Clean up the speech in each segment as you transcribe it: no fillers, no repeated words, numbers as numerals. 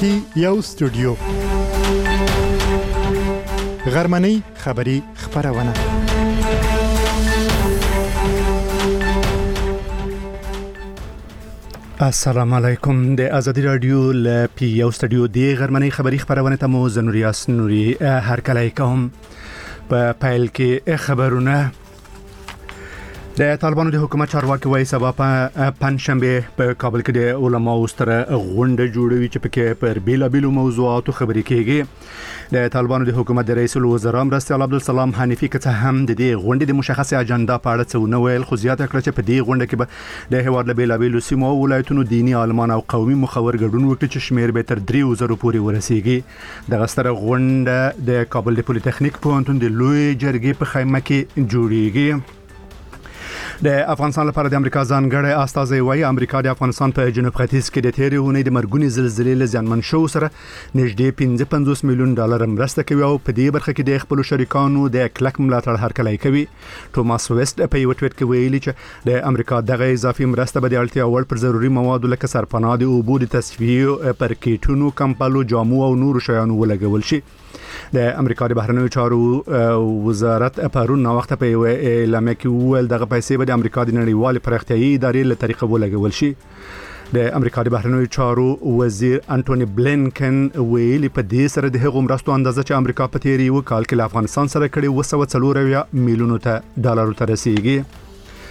PIO سټوډیو غرمنۍ خبری خبرونه السلام علیکم د ازادي رادیو ل PIO سټوډیو د غرمنۍ خبری خبرونه ته مو زنوریاس نوري هر کله کوم په پایل کې خبرونه د طالبانو د حکومت چارواکي وایي سبا په پنځشنبه په کابل کې د علماو ستره غونډه جوړوي چې پکې پر بیلابیلو موضوعاتو خبرې کیږي د طالبانو د حکومت د رئیس الوزرا مرستیال عبدالسلام حنیفي که څه هم د دې غونډې د مشخصه اجنډا په اړه څه نه ویل خو زیاته کړه چې په دې غونډه کې به د هیواد له بیلابیلو سیمو او ولایتونو دینی عالمان او قومي مخور ګډون وکړي چې شمیر به تر 3000 پورې ورسیږي د ستره غونډه د کابل د پولیټیکنیک پوهنتون د لوی جرګې په خیمه کې جوړیږي د افغانستان لپاره د امریکا ځانګړی استازی وایي امریکا د افغانستان په جنوب ختیځ کې د تیرې اونۍ د مرګونی زلزلې له ځانمن شو سره نږدې 55 میلیون ډالر مرسته کوي او په دې برخه کې د خپل شریکانو د کلک ملاتړ هرکلی کوي ټوماس ویست په یو ټویټ کې ویلي چې د امریکا دغه اضافي مرسته به د اړتیا وړ پر ضروري موادو لکه سرپناه د اوبو د تصفیې پر کیټونو کمپالو جامو او نور شیانو ولګول شي د امریکا د بهرنیو چارو وزارت پرون نو وخت په اعلان کې ویل دغه پیسې به د امریکا د نړیوال پراختیایي ادارې له طریقې ولګول شي د امریکا د بهرنیو چارو وزیر انټونی بلینکن ویلي په دې سره د هغو مرستو اندازه چې امریکا په تیری یو کال کې له افغانستان سره کړي 240 میلیونو ډالر ته رسیدي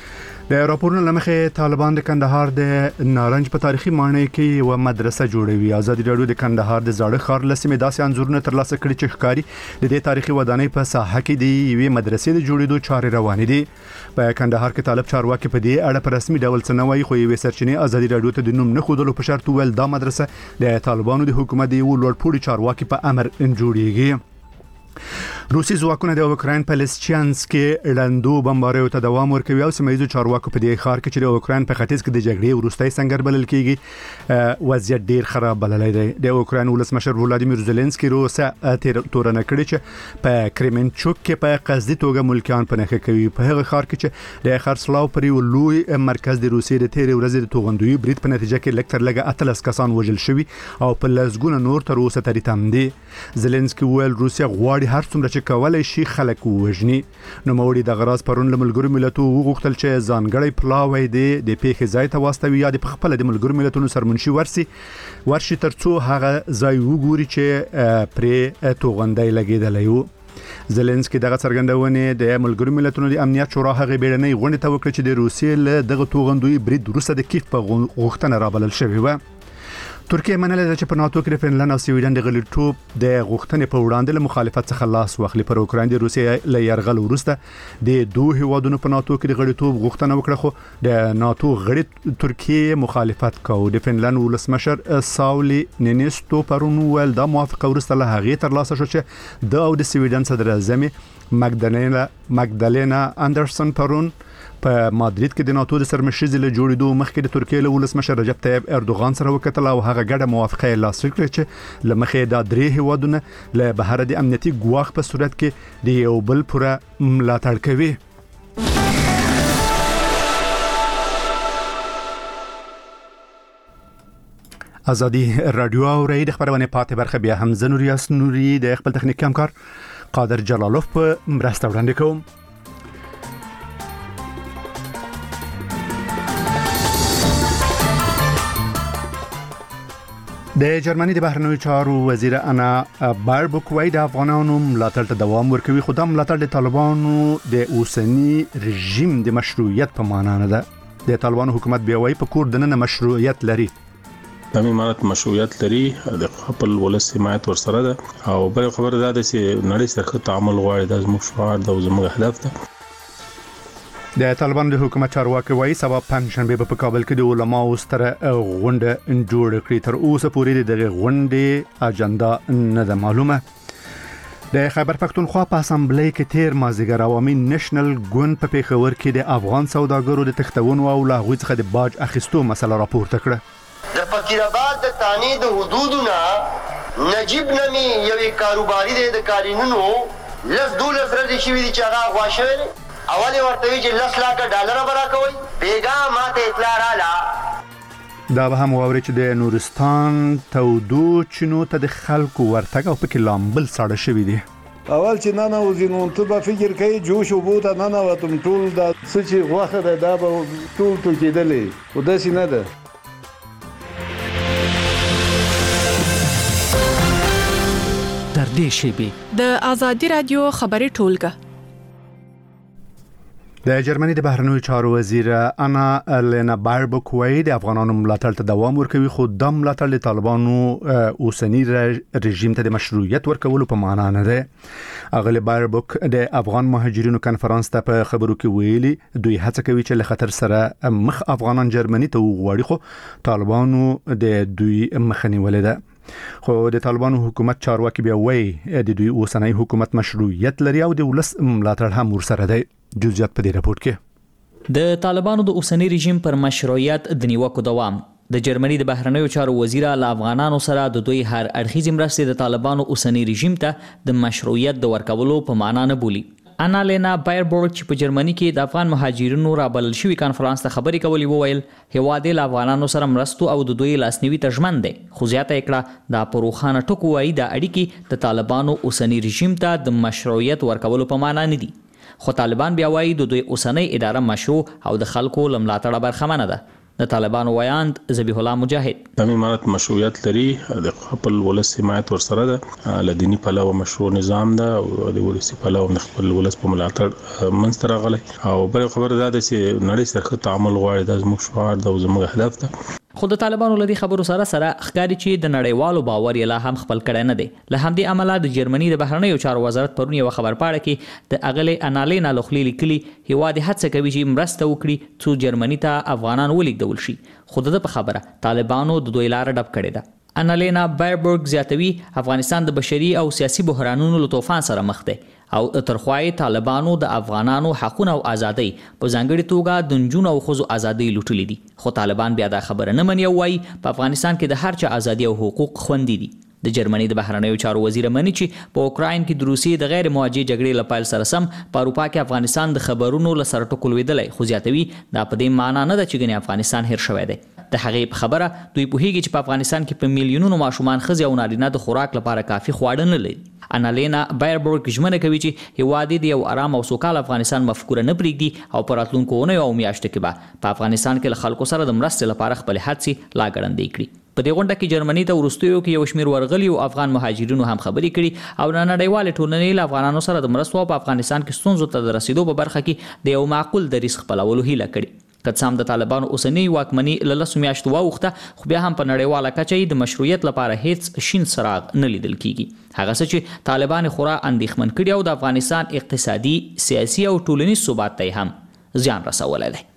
د راپورونو لمخې طالبان د کندهار د نارنج په تاریخي ماڼۍ کې یو مدرسه جوړوي ازادي رادیو د کندهار د زاړه ښار لسمې داسې انځورونه ترلاسه کړي چې ښکاري د دې تاریخي ودانۍ په ساحه کې د یوې مدرسې د جوړېدو چارې روانې دي په کندهار کې طالب چارواکي په دې اړه په رسمي ډول څه نه وایي خو یوې سرچینې ازادي رادیو ته د نوم نه ښودلو په شرط ویل دا مدرسه د طالبانو د حکومت د یو لوړپوړي چارواکي په امر جوړیږي روسي ځواکونه د اوکراین په لیسچانس کې لاندو بمباریو ته دوام ورکوي او سیمایي چارواکو په دې ښار کې چې د اوکراین په ختیځ کې د جګړې وروستۍ څنګه بلل کیږي وضعیت ډیر خراب بللی دی د اوکراین ولسمشر ولادیمیر زيلنسکي روسه تورنه کړی چې په کریمنچوک کې په قصدي توګه ملکیان په نخښه کوي په هغه ښار کې چې د خرڅلاو پر یو لوی مرکز د روسي د تیرې ورځې د توغندوی برید په نتیجه کې لکتر لګه 13 کسان وژل شوي او په لسګونه نور تر اوسه تریتم دي زيلنسکي ویل روسیا غواړي هر څومره چې کولای شي خلک وژني نو موري د غراز پرون له ملګرو ملتونو وغوښتل چې ځانګړی پلاوی دی د پیښې ځای ته واستوي یا د خپل د ملګرو ملتونو سرمنشي ورشي ترڅو هغه ځای وګوري چې پرې توغندای لګیدلی وو زيلنسکي دغه څرګندونه د ملګرو ملتونو د امنیت شورا هغه بیړنۍ غونډه ته وکړه چې د روسیې له دغه توغندوی برید وروسته د کیف په غوښتنه رابلل شوی و ترکیه منله چې په ناتو کې فنلند او سویډن د غړیتوب د غوښتنې په وړاندې له مخالفت څخه لاس واخلي پر اوکراین د روسیې له یرغل وروسته د دوه هیوادونو په ناتو کې د غړیتوب غوښتنه وکړه خو د ناتو غړي ترکیه مخالفت کوي د فنلند ولسمشر ساولي نینیستو پرون ول د موافقه وروسته له هغه تر لاسه شو چې د او د سویډن صدر اعظم مګدالینا اندرسن پرون په مادرید کې د ناتو د سرمشيزې له جوړېدو مخکې د ترکیه له ولسمشر رجب طیب اردوغان سره وکتل او هغه ګډه موافقه لاسلیک کړه چې لمخې د درې هیوادونو له بهر د امنیتي ګواښ په صورت کې د یو بل پوره ملاتړ کوي ازادي رادیو او رئیس خبرونه پاتې برخه بیا هم زنوریاس نوري د خپل تخنیک همکار قادر جلالوف په مرسته وړاندې کوم د جرمني د بهرنیو چارو وزیر انا باربوک وایي د افغانانو ملاتړ ته دوام ورکوي خو د ملاتړ د طالبانو د اوسنی رژیم د مشروعیت په معنا نه ده د طالبانو حکومت بیا وایي په کور دننه مشروعیت لري د امارات مشروعیت لري د خپل ولس حمایت ورسره ده او بل خبره ده چې نړۍ سره تعامل غواړي د زموږ شعار د زموږ هدف ده د طالبانو د حکومت چارواکي وایي سبا پنځشنبه په کابل کې د علماو ستره غونډه جوړ کړي تر اوسه پورې د غونډې اجنډا نه ده معلومه د خیبر پښتونخوا په اسامبلې کې تیر مازیګر عوامي نېشنل ګوند په پیښور کې د افغان سوداګرو د تختونو او لاغوي څخه د باج اخیستو مسله راپورته کړه د فقیرآباد د تانی د حدودونه نجیب نمی یوې کاروباري د قانونونو لس دولس ورځې شوې دي چې هغه غواښوي اولی ورته وی چې $10 لک برا کوي بیګا ماته اطلاع رااله دا به هم واوري چې د نورستان تودو چینو ته د خلکو ورتګ او پکې لامبل ساړه شوي دي. اول چې نه نوځي نو ته به فکر کوي جوش او بوته نه نوتم ټول دا څه چې غوښه ده دا به ټول کېدلې خو داسې نه ده. در دې شیبې د آزادي رادیو خبري ټولګه د جرمني د بهرنیو چارو وزیر انا لینا باربوک وایي د افغانانو ملاتړ ته دوام ورکوي خو د ملاتړ د طالبانو اوسنی رژیم ته د مشروعیت ورکولو په معنا نه ده. اغلی باربوک د افغان مهاجرینو کنفرانس ته په خبرو کې ویلي دوی هڅه کوي چې له خطر سره مخ افغانان جرمني ته وغواړي خو طالبانو د دوی مخنیولې ده. خو د طالبانو حکومت چارواکي بیا وایي د دوی اوسنی حکومت مشروعیت لري او د ولس ملاتړ هم ورسره دی. جزئیات په دې راپورټ کې د طالبانو د اوسنی رژیم پر مشروعیت د نیوکو دوام. د جرمني د بهرنیو چارو وزیر له افغانانو سره د دوی هر اړخیز مرستې د طالبانو اوسنی رژیم ته د مشروعیت د ورکولو په معنا نه بولي. انا لینا بایربورګ چې په جرمني کې د افغان مهاجرینو رابلل شوی کانفرنس ته خبرې کولې وویل هیواد له افغانانو سره مرستو او د دوی لاسنیوي ته ژمن دی خو زیاته کړه د پروخانه ټکو وایي د اړیکې د طالبانو اوسنی رژیم ته د مشروعیت ورکولو په معنا نه دي. خو طالبان بیا وایي د دوی اوسنی اداره مشروع او د خلکو لملاتړ برخمنه ده. د طالبانو ویاند ذبیح الله مجاهد د امارات مشروعیت لري د خپل ولس حمایت ورسره ده لدینی پلوه مشروع نظام ده او د ولسی پلوه د خپل ولس په ملاتړ منځ راغلی او بل خبره ده چې نړۍ سره تعامل غواړي د زموږ شعار د زموږ هدف ده. خو د طالبانو لدی خبرو سره ښکاری چې د نړیوالو باور یې لا هم خپل کړی نه دی. له همدې عمله د جرمني د بهرنیو چارو وزارت پرون یو خبر پاړه کې د اغلی انالینا لوخلی لیکلي هیواد هڅه کوي چې مرسته وکړي څو جرمني ته افغانان ولیږدول شي خو د په خبره طالبانو د دوی لار ډب کړی ده. انالینا بایربورګ زیاتوي افغانستان د بشري او سیاسي بحرانونو له طوفان سره مخ دی او ترخوای طالبانو د افغانانو حقوق او ازادي په ځانګړي توګه د نجونو او ښځو ازادي لوټلې دي خو طالبان بیا دا خبره نه مني او وايي په افغانستان کې د هر چا ازادي او حقوق خوندي دي. د جرمني د بهرنیو چارو وزیر مني چې په اوکراین کې د روسیې د غیر موجه جګړې لپاره سره سم په اروپا کې افغانستان د خبرونو لسر ټکول ویدلای خو زیاتوي دا په دې معنی نه ده چې ګنې افغانستان هیر شوی دی. د هغې په خبره دوی پوهیږي چې په افغانستان کې په میلیونونو ماشومان ښځې او نارینه د خوراک لپاره کافي خواړه نه لري. انالینا بایربورګ ژمنه کوي چې هیواد د یو آرام او سوکاله افغانستان مفکوره نه پرېږدي او په راتلونکو اونیو او میاشتو کې به په افغانستان کې له خلکو سره د مرستې لپاره خپل هڅې لا ګړندۍ کړي. په دې غونډه کې جرمني ته وروستیو کې یو شمېر ورغلي او افغان مهاجرینو هم خبرې کړي او نړیوالې ټولنې له افغانانو سره د مرستو په افغانستان کې ستونزو ته د رسیدو په برخه کې د یو معقول دریځ خپلولو هیله کړې. که څه هم د طالبانو اوسنی واکمني له لسو میاشتو واوښته خو بیا هم په نړیواله کچه د مشروعیت لپاره هیڅ شین څراغ نه لیدل کیږي. هغه څه چې طالبان خورا اندېښمن کړي او د افغانستان اقتصادي سیاسي او ټولنیز ثبات ته هم زیان رسولی دی.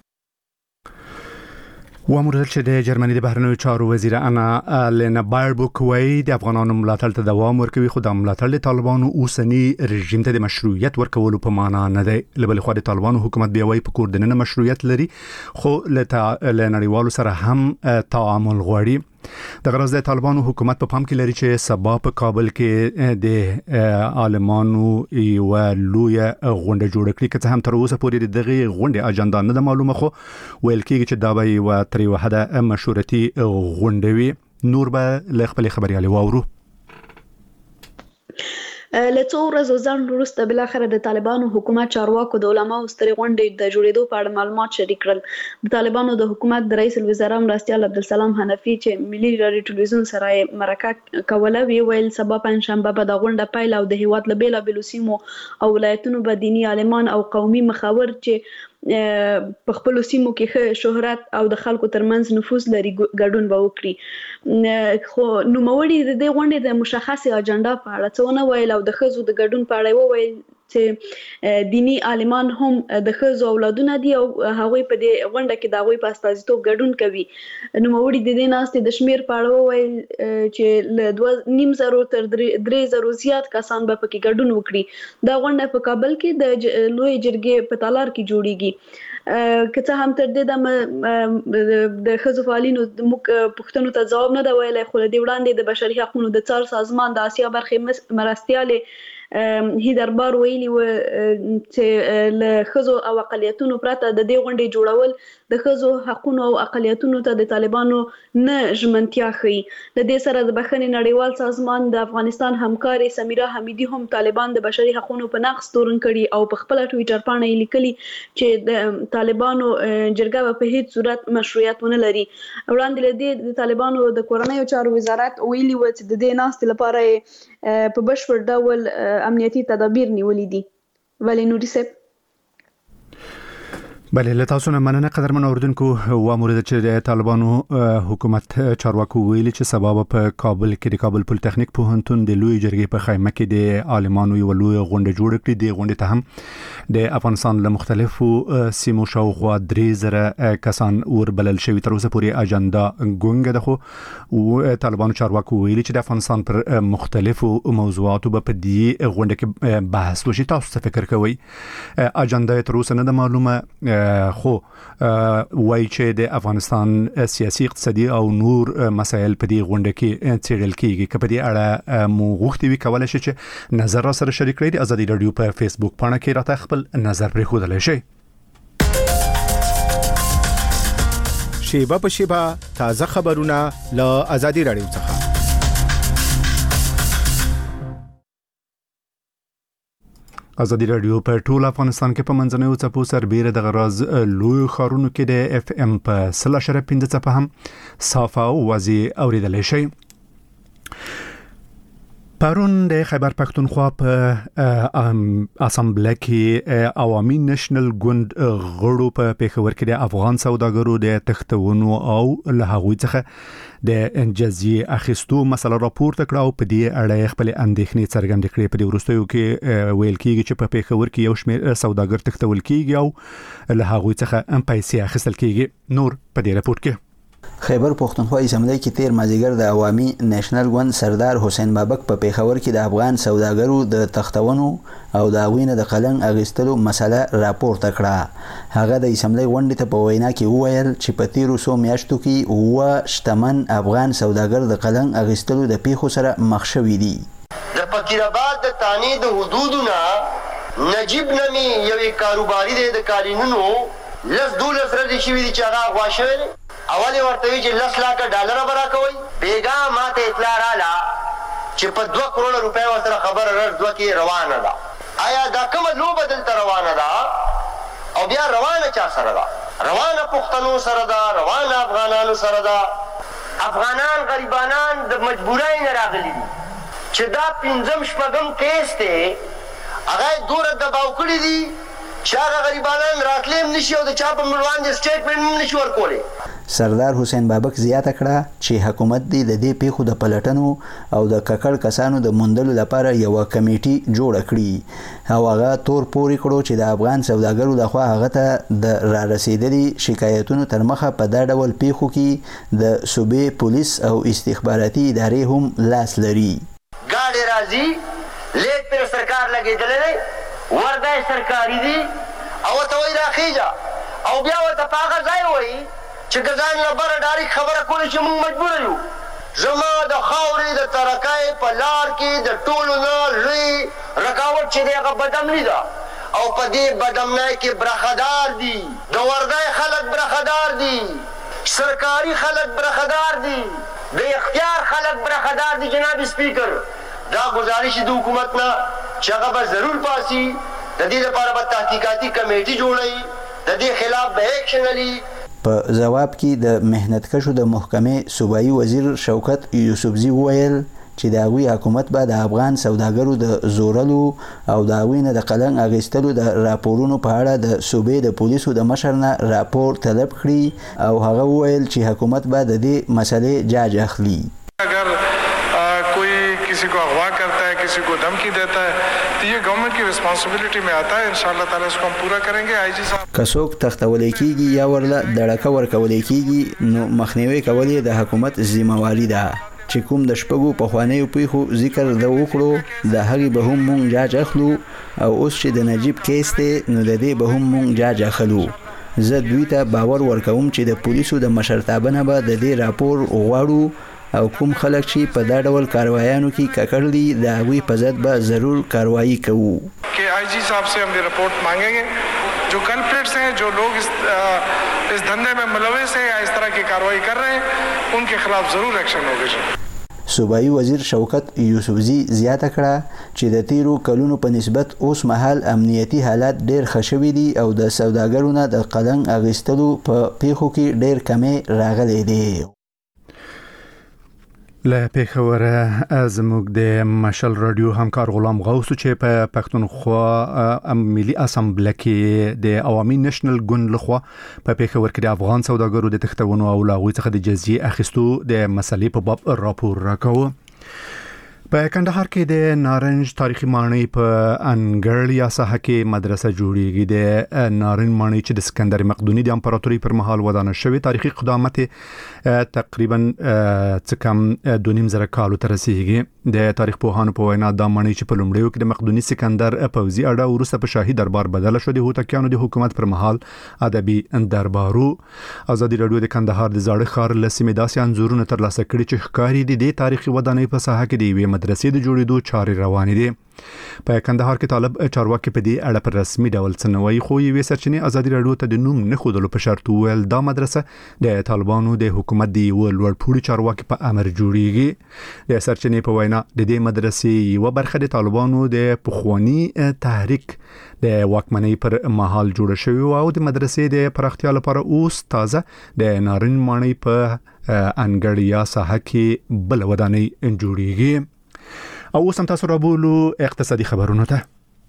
وامر چې د جرمني د بهرنیو چارو وزیر انا لینا بایربوک وایي د افغانانو ملاتړ ته دوام ورکوي خو د ملاتړ د طالبانو اوسنی رژیم ته د مشروعیت ورکولو په معنا نه دی. له بلې خوا د طالبانو حکومت بیا وایي په کور دننه مشروعیت لري خو له نړیوالو سره هم تعامل غواړي. د غرض د طالبانو حکومت په پام کې لري چې سبا په کابل کې د عالمانو یو لوی غونډه جوړ کړي که څه هم تر اوسه پورې دغه غونډه اجنډا نه ده معلومه خو ویل کېږي چې دا به یو تر یو حده مشورتي غونډه وي. نور به له خپل خبريالي واورو. له څو ورځو ځنډ وروسته بلاخره د طالبانو حکومت چارواکو د علماو سترې غونډې د جوړېدو په اړه معلومات شریک کړل. د طالبانو د حکومت د رئیس الوزرا مرستیال عبدالسلام حنفي چې ملي راډیو ټلویزیون سره مرکه کوله ویل سبا پنځشنبه به د غونډه پیل او د هیواد له بیلابېلو سیمو او ولایتونو به دیني عالمان او قومي مخاور چې په خپل سیمو کې ښه شهرت او د خلکو ترمنځ نفوذ لري ګډون به وکړي. خو نوموړي د دې غونډې د مشخصې اجنډا په اړه څه ونه ویل او د ښځو د ګډون په اړه وویل چې دینی عالمان هم د ښځو اولادونه دي او هغوی په دې غونډه کې د هغوی په استازیتوب ګډون کوي. نوموړي د دې ناستې د شمېر په اړه وویل چې له 2.5 تر 3,000 زیات کسان به پکې ګډون وکړي. دا غونډه په کابل کې د لوی جرګې په تالار کې جوړیږي. که څه هم تر دې د ښځو فعالینو موږ پوښتنو ته ځواب نه دی ویلی خو له دې وړاندې د بشري حقوقو د څار سازمان د اسیا برخې مرستیالې هیدربار ویلي و چې له ښځو او اقلیتونو پرته د دې غونډې جوړول د ښځو حقونو او اقلیتونو ته د طالبانو نه ژمنتیا ښيي. د دې سره د بخښنې نړیوال سازمان د افغانستان همکاري سمیرا حمیدي هم طالبان د بشري حقوقو په نقض تورن کړي او په خپل ټویټر باندې لیکلي چې د طالبانو جرګه په هیڅ صورت مشروعیت ونه لري. وړاندې لدې د طالبانو د کورنیو چارو وزارت ویلي و چې د دې ناستې لپاره په بشپړ ډول امنیتي تدابیر نیولې دي. ولی نوري صاحب بله له تاسو نه مننه قدرمن اوردونکو. و مورد چې د طالبانو حکومت چارواکو ویلي چې سبب په کابل کې د کابل پولیټیکنیک پوهنتون د لوی جرګې په خیمه کې د عالمانو یو لوی غونډه جوړه کړې. د غونډې ته هم د افغانستان له مختلفو سیمو شاوخوا 3000 کسان وربلل شوي. تر اوسه پورې اجنډا ګونګه ده، خو طالبانو چارواکو ویلي چې د افغانستان پر مختلفو موضوعاتو په دې غونډه کې بحث وشي. تاسو څه فکر کوئ؟ اجنډا تر اوسه نه ده معلومه، خو وایي چې د افغانستان سیاسي اقتصادي او نور مسایل په دې غونډه کې څیړل کیږي. که په دې اړه مو غوښتي وي کولی شئ چې نظر را سره شریک کړئ. د ازادي راډیو په فیسبوک پاڼه کې راته خپل نظر پرېښودلی شئ. شیبه په شیبه تازه خبرونه له ازادي راډیو څخه. ازادي راډیو په ټول افغانستان کې په منځنوي څپو سربېره د غراز لوی ښارونو کې د اف ام په 0.5 څپه هم صافه او واضح اوریدلی شئ. پرون د خیبر پختونخوا په اسامبله کې عوامي نېشنل ګوند غړو په پیښور کې د افغان سوداګرو د تښتونو او له هغوی څخه د جزیه اخیستو مسله راپورته کړه او په دې اړه خپل اندېښنې څرګندې کړې. په دې وروستیو کې ویل کېږي چې په پیښور کې یو شمېر سوداګر تښتول کېږي او له هغوی څخه پیسې اخیستل کېږي. نور په دې راپور کې خیبر پختونخوا اسمبلی کې تیر مازیګر د عوامي نېشنل ګوند سردار حسین بابک په پیښور کې د افغان سوداګرو د تښتونو او د هغوی نه د قلم اخیستلو مسله راپورته کړه. هغه د اسمبلی غونډې ته په وینا کې وویل چې په تیرو څو میاشتو کې شتمن افغان سوداګر د قلم اخیستلو د پیښو سره مخ شوي دي. د فقیرآباد د تانی د حدودونه نجیب نمی یوې کاروباري د قالینونو 10-12 ورځې شوي دي چې هغه غوا شوی. اولی ورته وی چې 10 لک ډالر برا کوي. بیګا ماته اطلاع رااله چې په 2 کروڑ روپے ورته خبر راځي کې روانه ده. آیا دا کومه لوبه دلته روانه ده او بیا روانه چا سره ده؟ روانه پښتنو سره ده، روانه افغانانو سره ده. افغانان غریبانان د مجبورۍ نه راغلي دي چې دا 5-6 کیس ته هغه دوره دباو کړی دي چې هغه غریبانان راتلیم نشي او د چا په مروان د سټیټمنټ نشي ورکولی. سردار حسین بابک زیاته کړه چې حکومت دی د دې پیښو د پلټنو او د ککړ کسانو د موندلو لپاره یو کمیټي جوړ کړي او هغه تور پوري کړو چې د افغان سوداګرو لخوا هغه ته د را رسیدلي شکایتونو تر مخه په دا ډول پیښو کې د صوبې پولیس او استخباراتي ادارې هم لاس لري. ګاډي راځي لیک پر سرکار لګیدلې ورده سرکاري دي او ته وای راخیجا او بیا ورته پاغه ځای وای چې ګزان لبره ډایرک خبره کولی چې موږ مجبور یو. زما د خاورې د ترکای په لار کې د ټولو نه لوی رکاوټ چې دی هغه بدامني ده او په دې بدامنۍ کې برخدار دي. د وردای خلک برخدار دي، سرکاري خلک برخدار دي، د اختیار خلک برخدار دي. جناب سپیکر دا گزارش د حکومت نه چې هغه به ضرور پاسي. د دې لپاره به تحقیقاتي کمیټي جوړوي، د دې خلاف به ایکشن لري. په جواب کې د مهنتکشو د محکمې صوبایي وزیر شوکت یوسفزي وویل چې د هغوی حکومت به د افغان سوداګرو د زورلو او د هغوی نه د قلم اخیستلو د راپورونو په اړه د صوبې د پولیسو د مشر نه راپور طلب کړي او هغه وویل چې حکومت به د دې مسلې جاج اخلي. اگر کوئی किसी को अगवा करता है, किसी को धमकी देता है, तो ये गवर्नमेंट की रिस्पांसिबिलिटी में आता है. इंशाल्लाह ताला इसको हम पूरा करेंगे. आईजी साहब کڅوک تختولې کیږي یا ورله دړکه ورکولې کیږي نو مخنیوي کول د حکومت ذمہواری ده. چې کوم د شپږو په خوانیو پیښو ذکر د وکړو د هغې به هم مونږ جاج اخلو او اوس چې د نجیب کیس دی نو د دې به هم مونږ جاج اخلو. زه دوی ته باور ورکوم چې د پولیسو د مشرتابه نه به د دې راپور غواړو او کوم خلک چې په دا ډول کاروایانو کې ککړ دي د هغوی په ضد به ضرور کاروایی کوو. कि आईजी साहब से हम ये रिपोर्ट मांगेंगे जो कल्प्रिट्स हैं, जो लोग इस धंधे में मुलविस हैं या इस तरह की कार्रवाई कर रहे हैं, उनके खिलाफ जरूर एक्शन होगा. صوبایي وزیر شوکت یوسفزي زیاته کړه چې د تیرو کلونو په نسبت اوس مهال امنیتي حالات ډېر ښه شوي دي او د سوداګرو نه د قدم اخیستلو په پیښو کې ډېر کمی راغلی دی. له پیښوره زموږ د مشل رادیو همکار غلام غوث چې په پښتونخوا ملي اسامبله کې د عوامي نېشنل ګوند لخوا په پیښور کې د افغان سوداګرو د تختونو او لاغوي څخه د جزیه اخیستو د مسلې په باب راپور راکوه. په کندهار کې د نارنج تاریخي ماڼۍ په انګړیا ساحه کې مدرسه جوړیږي. د نارنج ماڼۍ چې د اسکندر مقدوني د امپراتوري پر مهال ودانه شوی تاریخي قدامت تقریبا څه کم 2.5 کالو ته رسیدي. د تاریخ پوهانو په وینا دا ماڼۍ چې په لومړیو کې د مقدوني سکندر پوځي اډه وروسته په شاهي دربار بدله شو د هوتکیانو د حکومت پر مهال ادبي دربارو. ازادي رادیو د کندهار د زاړه ښار لسمې داسې انځورونه ترلاسه کړي چې ښکاري د تاریخي ودانۍ په ساحه کې د مدرسې د جوړېدو چارې روانې دي. په کندهار کې طالب چارواکي په دې اړه پر رسمي ډول څنوي خو یې سرچینې ازادي رادیو ته د نوم نه خودلو په شرط ویل دا مدرسه د طالبانو د حکومت دی ولور پوری چارواکي په امر جوړیږي. د سرچینې په وینا د دې مدرسې یو برخه د طالبانو د پخوانی تحریک د واکمنۍ پر مهال جوړه شوې او د مدرسې د پراختیا لپاره اوس تازه د نارنج ماڼۍ په انګړیا ساحه کې بل ودانۍ جوړیږي. او اوس هم تاسو رابولو اقتصادي خبرونه ته.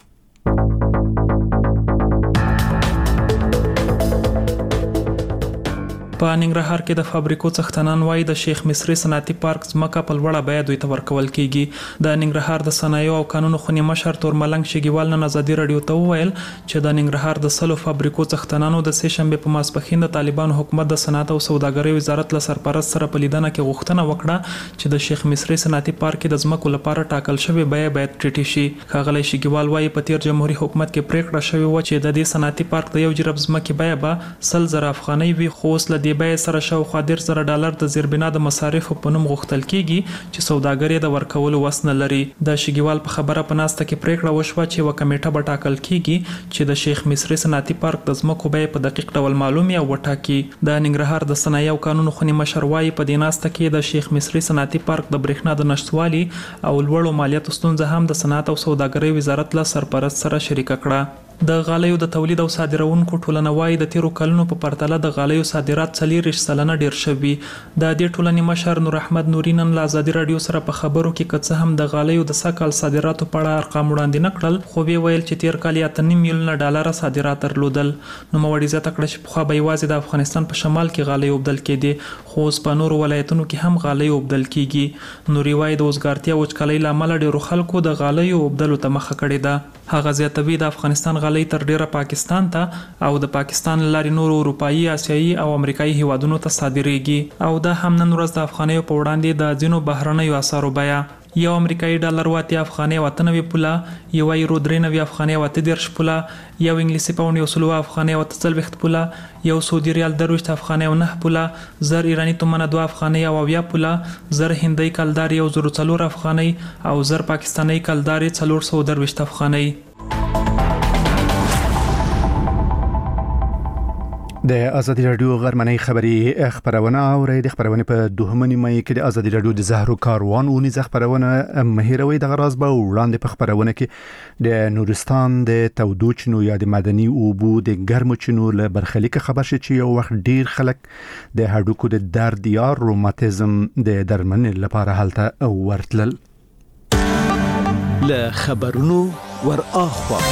په ننګرهار کې د فابریکو څښتنان وایي د شیخ مصری صنعتي پارک ځمکه په لوړه بیه دوی ته ورکول کیږي. د ننګرهار د صنایعو او قانونو خونی مشر تور ملنګ شګیوال نن ازادي رادیو ته وویل چې د ننګرهار د سلو فابریکو څښتنانو د سه شنبه په ماسپښین د طالبانو حکومت د صنعت او سوداګرۍ وزارت له سرپرست سره په لیدنه کې غوښتنه وکړه چې د شیخ مصری صنعتي پارک د ځمکو لپاره ټاکل شوی بیه باید ټیټه شي. ښاغلی شګیوال وایي په تیر جمهوریت حکومت کې پریکړه شوې و چې د دې صنعتي پارک د یو جرب ځمکې بیه به 100,000 افغانۍ وي خو اوس له دې بیې سره شاوخوا $10,000 د زیربنا د مصارفو په نوم غوښتل کیږي چې سوداګر د ورکولو وس نه لري. د شګیوال په خبره په ناسته کې پریکړه وشوه چې یو کمیټه به ټاکل کیږي چې د شیخ مصری صنعتي پارک د ځمکو بیه په دقیق ډول معلومي او وټاکي. د ننګرهار د صنایع او قانونو خونی مشر وایي په دې ناسته کې د شیخ مصری صنعتي پارک د برېښنا د نشټوالي او لوړو مالیاتو ستونزه هم د صنعت او سوداګرۍ وزارت له سرپرست سره شریک کړه. د غالیو د تولید او صادرونکو ټولنه وایي د تیرو کلونو په پرتله د غالیو صادرات 40% ډیر شوي. د دې ټولنې مشر نور احمد نوري نن له ازادي رادیو سره په خبرو کې کڅه هم د غالیو د سکهال صادراتو په اړه ارقام وړاندې نه کړل خو وی ویل چې تیر کال $8.5 میلیونه صادرات درلودل. نو موړي زیاته کړه چې پخوا به یوازې د افغانستان په شمال کې غالۍ وبدل کېدې خو اوس په نورو ولایتونو کې هم غالۍ وبدل کیږي. نوري وایي د وزګارتیا وچکالۍ لامل ډیرو خلکو د غالۍ وبدلو ته مخه کړې ده. هغه زیاتوي د افغانستان غالۍ تر ډیره پاکستان ته او د پاکستان لاري نورو اروپایي، آسیایي او امریکایي هیوادونو ته صادریږي او دا هم نن ورځ د افغانیو په وړاندې د ځینو بهرنیو اسعارو بیه یو امریکایي ډالر 80 افغانۍ 98 پوله، یو یورو 93 افغانۍ 30 پوله، یو انګلیسي پاوند 100 افغانۍ 40 پوله، یو سعودي ریال 20 افغانۍ 9 پوله، زر ایرانی تومنه 2 افغانۍ 20 پوله، زر هندۍ کلدار 104 افغانۍ او زر پاکستاني کلدار 420 افغانۍ. د ازادي رادیو غرمنۍ خبری خبرونه اوري د خبرونه په دوهمه نیمه کې د ازادي رادیو د زهرو کاروان او نيزه خبرونه مهیروي د غراز به وړاندې په خبرونه کې د نورستان د تودوچنو یا د مدني اوبو د ګرمو چنو له برخلیک خبر شي چې یو وخت ډیر خلک د هډوکو د درد یا روماتیزم د درملنې لپاره هلته ورتلل. له خبرونو ور اخوا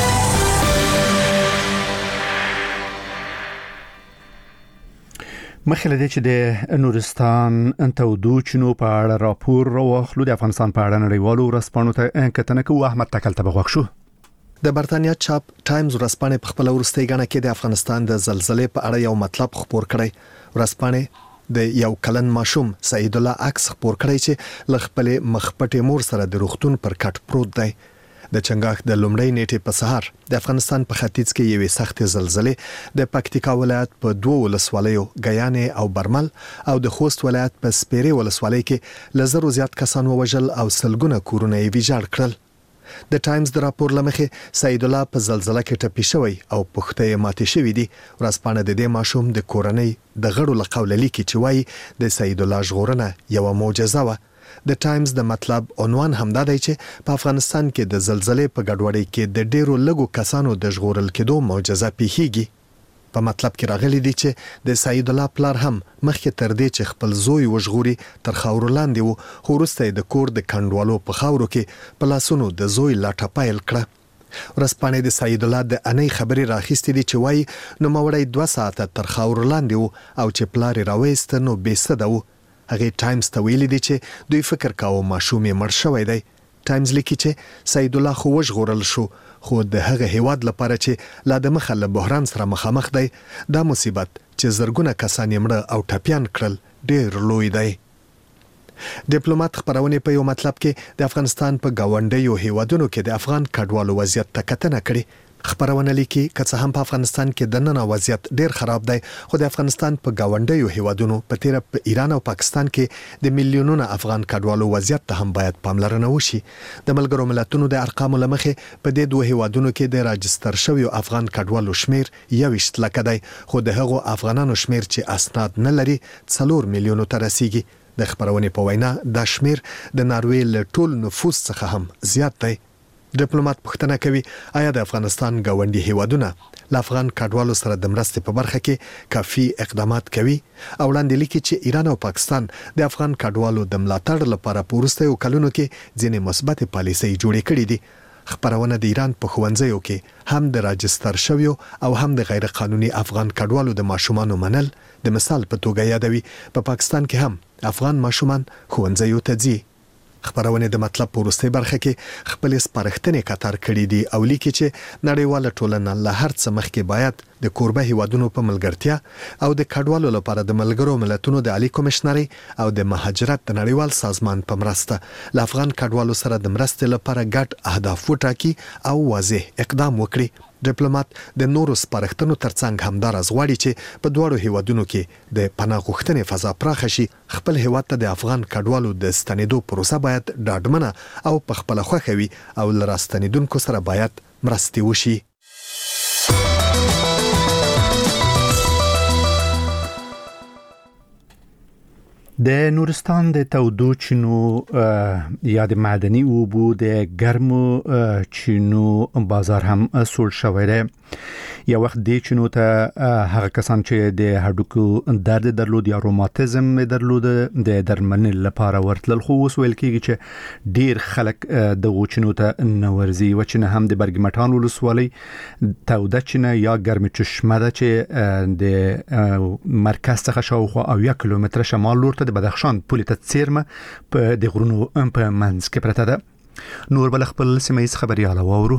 مخکې له چې د نورستان تودوچنو په اړه راپور راوخلو د افغانستان په اړه نړیوالو ورځپاڼو ته کتنه کوي. احمد تکل ته بغوښ شو. د برتانیا چاپ ټایمز ورځپاڼې په خپل ورستۍ غاڼه کې د افغانستان د زلزلې په اړه یو مطلب خبر کړی. ورځپاڼې د یو کلن ماشوم سعید الله عکس خبر کړی چې ل خپل مخپټې مور سره د روغتون پر کټ پروت دی. د چنګاښ د لومړۍ نیټې په سهار د افغانستان په ختیځ کې یوې سختې زلزلې د پکتیکا ولایت په 2 ولسوالیو غیانې او برمل او د خوست ولایت په سپیرې ولسوالۍ کې لزرو زیات کسان ووژل او سلګونه کورونه یې ویجاړ کړل. د ټایمز د راپور لمخې سید الله په زلزلہ کې ټپي شوی او پښته یې ماتې شوې دي. ورځپاڼه د دې ماشوم د کورنۍ د غړو له قوله لیکي چې وایي د سید الله ژغورنه یو معجزه وه. د ټایمز د مطلب عنوان همدا دی چې په افغانستان کې د زلزلې په ګډوډۍ کې د ډیرو لږو کسانو د ژغورل کېدو معجزه پیښیږي. په مطلب کې راغلي دي چې د سید الله پلار هم مخکې تر دې چې خپل زوی وژغوري تر خاورو لاندې وو، خو وروسته د کور د کنډوالو په خاورو کې په لاسونو د زوی لاټه پیل کړه. ورځپاڼې د سید الله د انۍ خبرې راخیستې دي چې وایي نوموړی 2 ساعته تر خاورو لاندې وو او چې پلار یې راویسته نو بېسده وو. هغه ټایمز ته ویلي دي چې دوی فکر کاوه ماشوم یې مړ شوی دی. ټایمز لیکي چې سید الله خو وژغورل شو، خو د هغه هیواد لپاره چې لا د مخه له بحران سره مخامخ دی، دا مصیبت چې زرګونه کسان یې مړه او ټپیان کړل ډېر لوی دی. ډیپلوماټ خبرونه په یو مطلب کې د افغانستان په گاونډیو هیوادونو کې د افغان کډوالو وضعیت ته کتنه کړې. خبرونه لیکي که څه هم په افغانستان کې د نن وضعیت ډیر خراب دی، خو د افغانستان په گاونډیو هیوادونو په تیر په ایران او پاکستان کې د میلیونونو افغان کډوالو وضعیت ته هم باید پاملرنه وشي. د ملګرو ملتونو د ارقامو لمخې په دې 2 هیوادونو کې د راجستر شویو افغان کډوالو شمیر 21 لکه دی، خو د هغو افغانانو شمیر چې اسناد نه لري 4 میلیونو ته رسیږي. د خبرونې په وینا دا شمیر د ناروې له ټول نفوس څخه هم زیات دی. ډیپلوماټ پوښتنه کوي آیا د افغانستان گاونډي هیوادونه له افغان کډوالو سره د مرستې په برخه کې کافي اقدامات کوي؟ او وړاندې لیکي چې ایران او پاکستان د افغان کډوالو د ملاتړ لپاره په وروستیو کلونو کې ځینې مثبت پالیسۍ جوړې کړې دي. خبرونه د ایران په ښوونځیو کې هم د راجستر شویو او هم د غیر قانوني افغان کډوالو د ماشومانو منل د مثال په توګه یادوي. په پاکستان کې هم افغان ماشومان ښوونځیو ته ځي. خبرونه د مطلب په وروستۍ برخه کې خپل سپارښتنې کتار کړي دي او لیکي چې نړیواله ټولنه له هر څه مخکې باید د کوربه هیوادونو په ملګرتیا او د کډوالو لپاره د ملګرو ملتونو د عالی کمشنري او د مهاجرت د نړیوال سازمان په مرسته له افغان کډوالو سره د مرستې لپاره ګډ اهداف وټاکي او واضح اقدام وکړي. ډیپلوماټ د نورو سپارښتنو ترڅنګ همدارز غواړي چې په دوړو هیوادونو کې د پناه غوښتنې فضا پراخه شي. خپل هیواد ته د افغان کډوالو د ستنېدو پروسه باید ډاډمنه او په خپل خوښه وي او له راستنېدونکو سره باید مرستې وشي. د نورستان د تودو چینو یا د معدني اوبو د ګرمو چینو بازار هم سوړ شوی دی. یو وخت د چینو ته هغه کسان چې د هډوکو درد درلود یا روماتیزم درلود د درملنې لپاره ورتلل، خو اوس ویل کېږي چې ډیر خلک د چینو ته نه ورځي. و چې نه هم د برګمټان ولسوالۍ توده چینه یا ګرم چشمه ده چې د مرکز څخه شاوخوا 10 کیلومتره شمال لور ته د بدخشان پولې ته څیرمه په د غرونو په منځ کې پرته ده. نور بل خپل سیمه ییز خبرياله واورو.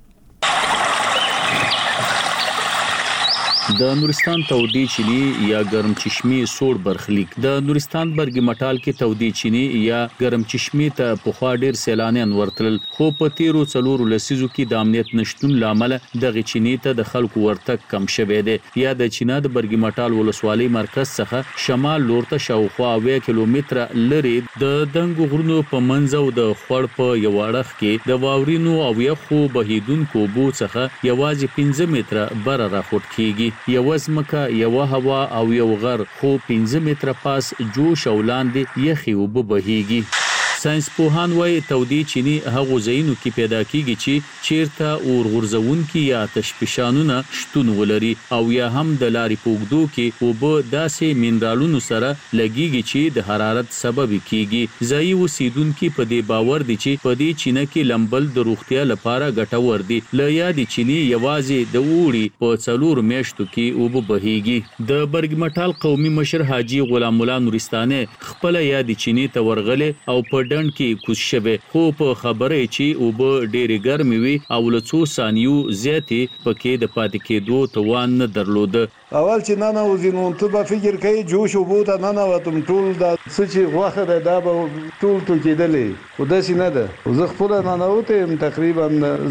د نورستان تودې چینی یا ګرم چشمه سوړ برخلیک د نورستان برګ مټال کې تودې چینی یا ګرم چشمه ته په خوا ډیر سیلانیان ورتل، خو په تیرو 4 لسیزو کې د امنیت نشټون لامل دغه چینی ته د خلکو ورتګ کم شوه دی. یا د چینا د برګ مټال ولسوالۍ مرکز څخه شمال لور ته شاوخوا 20 کیلومتر لري د دنګ غرونو په منځ او د خړ په یو اړخ کې د واورینو او یخو بهیدونکو بو څخه یوازې 15 متره بر راخوت کیږي. یو ځمکه یو هوا او یو غر، خو 15 متره پاس جوش او لاندې یخي وب بهیږي. ساينس پوهان وايي تودې چینی هغه ځایونو کې پیدا کیږي چې چیرته اور غورځونکي یا تشپشانونه شتون ولري او یا هم د لارې پوګدو کې وب داسې مینرالونو سره لګيږي چې د حرارت سبب کیږي. ځایي اوسیدونکو په دې باور دي چې په دې چینه کې لمبل د روغتیا لپاره ګټور دي. ل یاد چینی یوازې د اوړي په 4 میاشتو کې وب بهيږي. د برګمټال قومي مشر حاجی غلام الله نورستانه خپل یاد چینی ته ورغله او په ډند کې کوز شوه خو په خبره چې او به ډېر ګرمي وي او له څو ثانیو زیاتې پکې د پاتې کېدو توان نه درلود. اول چې نه وزینو ته به فکر کوي جوش او بوته نه وتم ټول د سچې غوخه ده دا به ټول تو کېدلې خو داسې نه ده. زه خپل نه وته تقریبا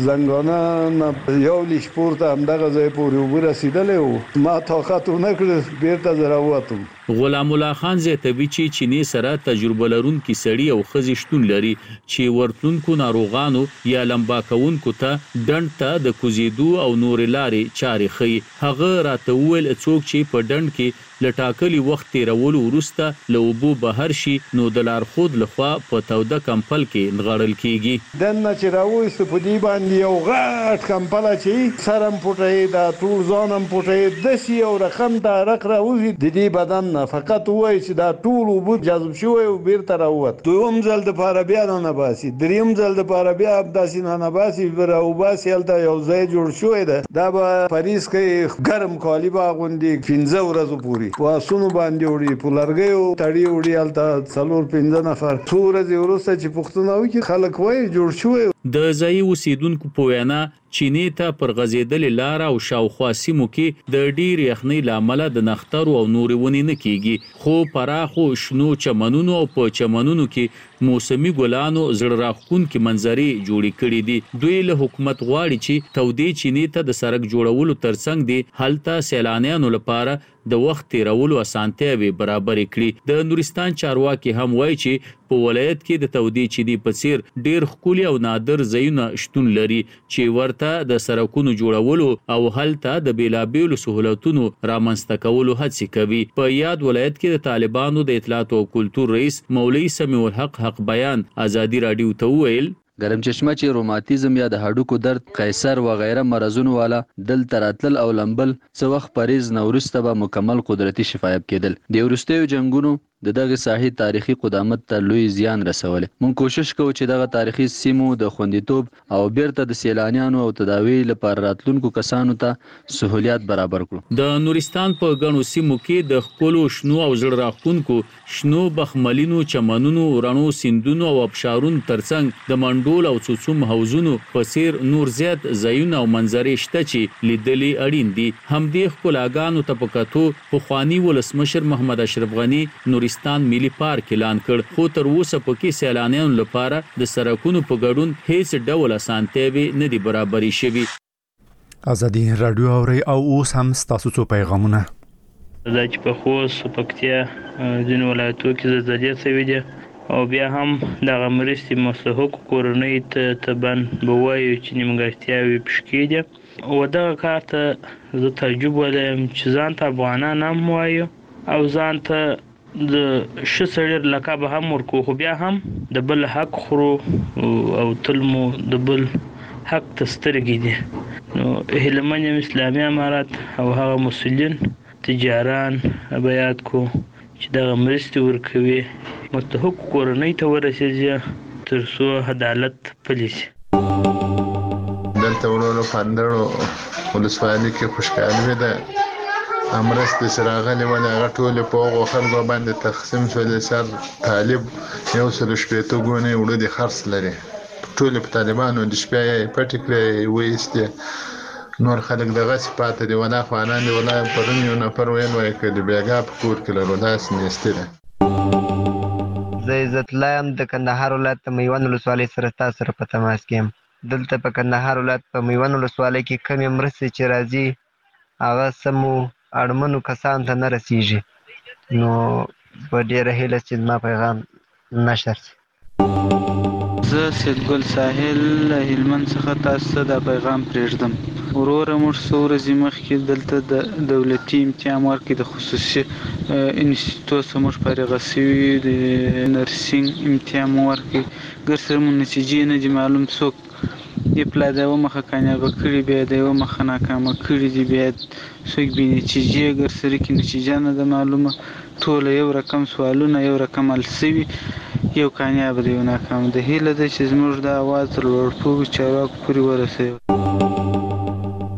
زنګانه یو لیش پورته همدغه ځای پورې ورسېدلې او ما طاقت نه کړ بیرته زرا وتم. غلام الله خان زیاتوي چې چینی سره تجربه لرونکي سړي او ښځې شتون لري چې ورتلونکو ناروغانو یا لمبا کوونکو ته ډند ته د کوزیدو او نور لارې چارې ښيي. هغه راته وویل څوک چې په ډند کې لټاکلي وخت تیرولو وروسته له اوبو بهر شي نو د لارښود لخوا په توده کمپل کې نغړل کیږي. دنه چې راوېست په دې باندې یو غټ کمپل چې سرم پټه دا ټول ځانم پټه د سی او رقم دا رق راوځي د دې بدن نه فقط وای چې دا ټول اوبو جذب شوی او بیرته راووت. دویم ځل د پاره بیا نه باسي دریم ځل د پاره بیا داسې نه باسي ور او باسي الته یو ځای جوړ شوی ده دا به پاریس کې ګرم کالی باغوندي 15 ورځې پوری واسونو باندې وړي په لرګیو تړي وړي الته څلور 15 نفر څو ورځې وروسته چې پښتون وکي خلک وای جوړ شوی. د ځای اوسیدونکو په وینا چینی ته پر غزیدل لار او شاوخوا سیمو کې د ډیر یخنۍ لامل د نخترو او نور ونی نه کیږي خو پراخو شنو چمنونو او په چمنونو کې موسمي ګلانو زړه راښکونکي منظرې جوړې کړې دي. دوی له حکومت غواړي چې تودې چینی ته د سړک جوړولو ترڅنګ دي هلته سیلانیانو لپاره د وخت تیرولو اسانتیاوي برابر کړي. د نورستان چارواکي هم وایي چې په ولایت کې د تودې چینی په څیر ډیر ښکلي او نادر ځایونه شتون لري چې ورته د سړکونو جوړولو او هلته د بیلابیلو سہولتونو رامنځته کولو هڅې کوي. په یاد ولایت کې د طالبانو د اطلاعات او کلتور رئیس مولوی سمیع الحق حق بیان ازادي رادیو ته وویل ګرم چشمه چې روماتیزم یا د هډوکو درد قیصر و غیره مرزونو والا دلته راتلل او لمبل څه وخت پریز نورسته به مکمل قدرتي شفایاب کېدل. د وروستیو جنگونو دغه ساحې تاریخي قدامت ته لوی زیان رسولی. مونږ کوشش کوو چې دغه تاریخي سیمو د خوندیتوب او بیرته د سیلانیانو او تداوی لپاره راتلونکو کسانو ته سہولیات برابر کړو. د نورستان په غنو سیمو کې د خپلو شنو او زړه راښکونکو شنو بخملینو چمنونو رڼو سیندونو او ابشارونو ترڅنګ د منډول او څوڅوم حوزونو په څیر نور زیات ځایونه او منظرې شته چې لیدلې اړین دي. همدې ښکلاګانو ته په کتو پخواني ولسمشر محمد اشرف غني نورستان ملي پارک اعلان کړ خو تر اوسه پکې سیلانیانو لپاره د سړکونو په ګډون هیڅ ډول اسانتیاوي نه دي برابرې شوي. ازادي رادیو اوري او اوس هم تاسو څو پیغامونه دا چې په خوست پکتیا ځینو ولایتو کې زلزلې شوې دي او بیا هم دغه مرستې مستحق کورنۍ ته تبن به وایو چې نیمګړتیاوې پشکې دي او دغه کار ته زه تعجب ولیم چې ځان ته افغانان هم وایو او ځان ته د ښه سړي لقب هم ورکو خو بیا هم د بل حق خورو او تل مو د بل حق ته سترګې دي. نو هیلهمن یم اسلامي امارت او هغه مسؤلین تجاران بیات کو چې دغه مرستې ورکوي مستحق کورنۍ ته ورسېږي تر څو عدالت پلی شي. دلته ورونو پاندړو ولسوالۍ کې خوشحالي ده امرست سراغلي ولې هغه ټول په هغو خلکو باندې تقسیم شولې سر طالب یو سل شپېته ګونې وړه د خرڅ لري ټول په طالبانو د شپې یې پټې کړې ویستې نور خلک دغه صفات دي ولا خوانان دي ولا پرون یو نفر ویل وای کړي بیګا په کور کې لرو داس نيسته ده. زه عزت لایم د کندهار ولایت میوان ولسوالۍ سره تاسو سره په تماس کې یم. دلته په کندهار ولایت په میوان ولسوالۍ کې کمې مرستې چې راځي هغه سمو اړمنو کسانو ته نه رسیږي نو په ډېره هیله چې زما پیغام نشر شي. زه سیدګل ساحل هلمند څخه تاسو ته دا پیغام پرېږدم. وروره موږ څو ورځې مخکې دلته د دولتي امتحان ورکړې د خصوصي انسټیټوټ څخه موږ فارغه شوي د نرسنګ امتحان مو ورکړې ګر سره مو نتیجې نه دي معلوم څوک اپلا د یوه مخه کامیابه کړي بیا د یوه مخه ناکامه کړي دي بیا څوک بې نتیجې ګر سره کې نتیجه نه ده معلومه ټوله یو رقم سوالونه یو رقم حل شوي یو کامیاب دی یو ناکام ده. هیله ده چې زموږ د اواز تر لوړپوړو چارواکو پورې ورسوي.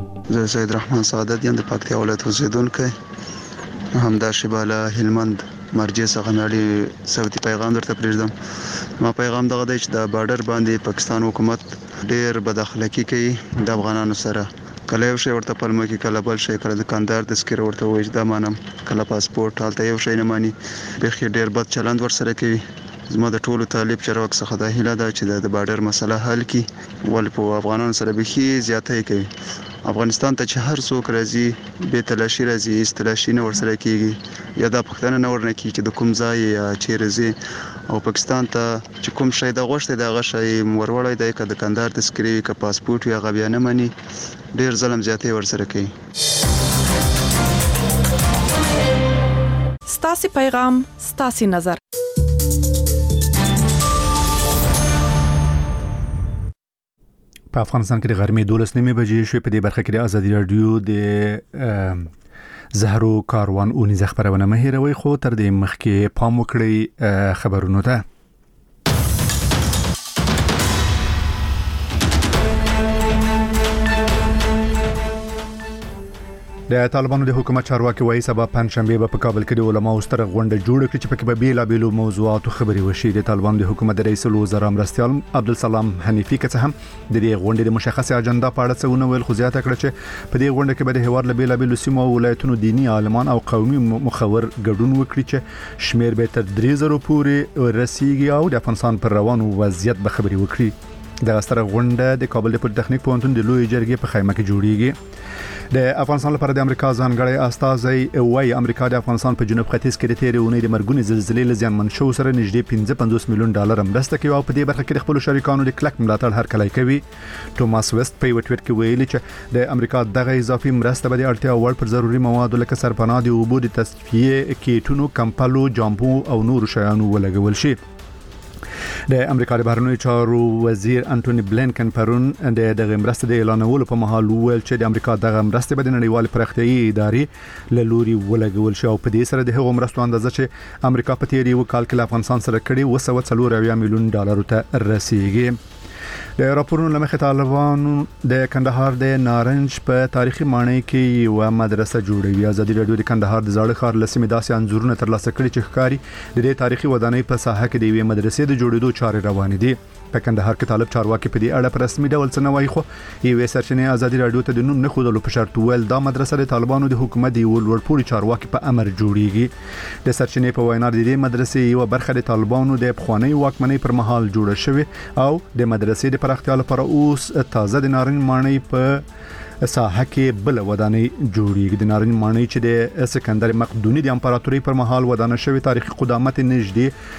زه سید رحمان سعادت یم د پکتیا ولایت اوسیدونکی همداشې بالا هلمند مرجع څخه نړۍ سعودي پیغام درته پرېږدم. ما پیغام دغه دی چې د بارډر باندې پاکستان حکومت ډېر بد اخلاقی کوي د افغانانو سره. کله یو شی ورته پلمه کې کله بل شی کله دکاندار تذکره ورته وایي دا مانم کله پاسپورت حالته یو شی نه مانی بخي ډیر بد چلند ورسره کوي. زما د ټولو طالب چارواک څخه د هیله ده چې د بارډر مسله حل کړي ول په افغانانو سره بخي زیاته کوي. افغانستان ته چې هر څوک راځي به تلاشي راځي استلاشي نه ورسره کیږي یا د پښتنه نه ورنه کیږي چې د کوم ځای یا چیرې او پاکستان ته چې کوم شی د غوښته د غشي مروړی دی که دکاندار تذکره که پاسپورت یا غبیا نه مني ډیر ظلم زیاته ورسره کوي. ستاسو پیغام ستاسو نظر. په افغانستان کې د غرمې 12 بجې شوې. په دې برخه کې د ازادي رادیو د زهرو کاروان اونیزه خبرونه مه هېروئ خو تر دې مخکې پام وکړئ خبرونو ته. د طالبانو د حکومت چارواکي وایي سبا پنځشنبه به په کابل کې د علماو ستره غونډه جوړه کړي چې پکې به بیلابېلو موضوعاتو خبرې وشي. د طالبانو د حکومت د رئیس الوزرا مرستیال عبدالسلام حنیفي که څه هم د دې غونډې د مشخصه اجنډا په اړه څه ونه ویل خو زیاته کړه چې په دې غونډه کې به د هیواد له بیلابېلو سیمو او ولایتونو دینی عالمان او قومي مخور ګډون وکړي چې شمیر به تر 3000 پورې رسیږي او د افغانستان پر روانو وضعیت به خبرې وکړي. د ستره غونډه د کابل د پولیټیکنیک پوهنتون د لوی جرګې په خیمه کې جوړیږي. د افغانستان لپاره د امریکا ځانګړی استازی وايي امریکا د افغانستان په جنوب ختیځ کې د تیرې اونۍ د مرګونې زلزلې له زیانمن شو سره نږدې 55 میلیون ډالر مرسته کوي او په دې برخه کې د خپل شریکانو د کلک ملاتړ هرکلی کوي. ټوماس ویست په یو ټویټ کې ویلي چې د امریکا دغه اضافي مرسته به د اړتیا وړ پر ضروري موادو لکه سرپناه د اوبو د تصفیې کیټونو کمپلو جامبو او نور شیانو ولګول شي. د امریکا د بهرنیو چارو وزیر انټونی بلینکن پرون د دغه مرستې د اعلانولو په مهال وویل چې د امریکا دغه مرستې به د نړیوال پراختیایي ادارې له لوري ولګول شي او په دې سره د هغو مرستو اندازه چې امریکا په تیر یو کال کې له افغانستان سره کړي 240 میلیون ډالر ته رسیدي. د راپورونو لمخې طالبانو د کندهار د نارنج په تاریخي ماڼۍ کې یو مدرسه جوړوي. ازادي رادیو د کندهار د زاړه ښار لسمې داسې انځورونه ترلاسه کړي چې ښکاري د دې تاریخي ودانۍ په ساحه کې د یوې مدرسې د جوړېدو چارې روانې دي. په کندهار کې طالب چارواکي په دې اړه په رسمي ډول څه نه وایي خو یوې سرچینې ازادي رادیو ته د نوم نه ښودلو په شرط ویل دا مدرسه د طالبانو د حکومت د لوړپوړي چارواکي په امر جوړیږي. د سرچینې په وینا د دې مدرسې یو برخه د طالبانو د پخوانی واکمنۍ پر مهال جوړه شوې او د مدرسې د پراختیا لپاره اوس تازه د نارنج ماڼۍ په ساحه کې بل ودانۍ جوړیږي. د نارنج ماڼۍ چې د سکندر مقدوني د امپراتورۍ پر مهال ودانه شوې تاریخي قدامت نږدې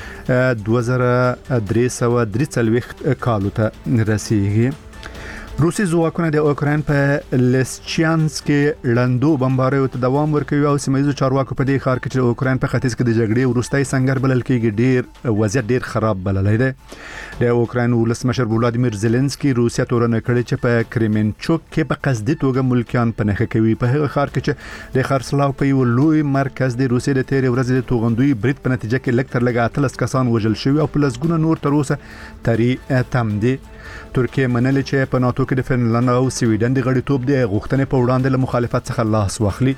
2343 کالو ته رسیږي. روسي ځواکونه د اوکراین په لیسچانسک کې لندو بمباریو ته دوام ورکوي او سیمایي چارواکو په دې ښار کې چې اوکراین په ختیځ کې د جګړې وروستۍ سنگر بلل کېږي ډیر وضعیت ډیر خراب بللی دی. د اوکراین ولسمشر ولادیمیر زيلنسکي روسیا تورنه کړې چې په کریمنچوک کې په قصدي توګه ملکیان په نخښه کوي. په هغه ښار کې چې د خرڅلاو په یو لوی مرکز د روسیې د تیرې ورځې د توغندوی برید په نتیجه کې لږ تر لږه 13 کسان وژل شوي او په لسګونه نور تر اوسه تری تم دي. ترکیه منلې چې په ناتو کې د فنلند او سویډن د غړیتوب د غوښتنې په وړاندې له مخالفت څخه لاس واخلي.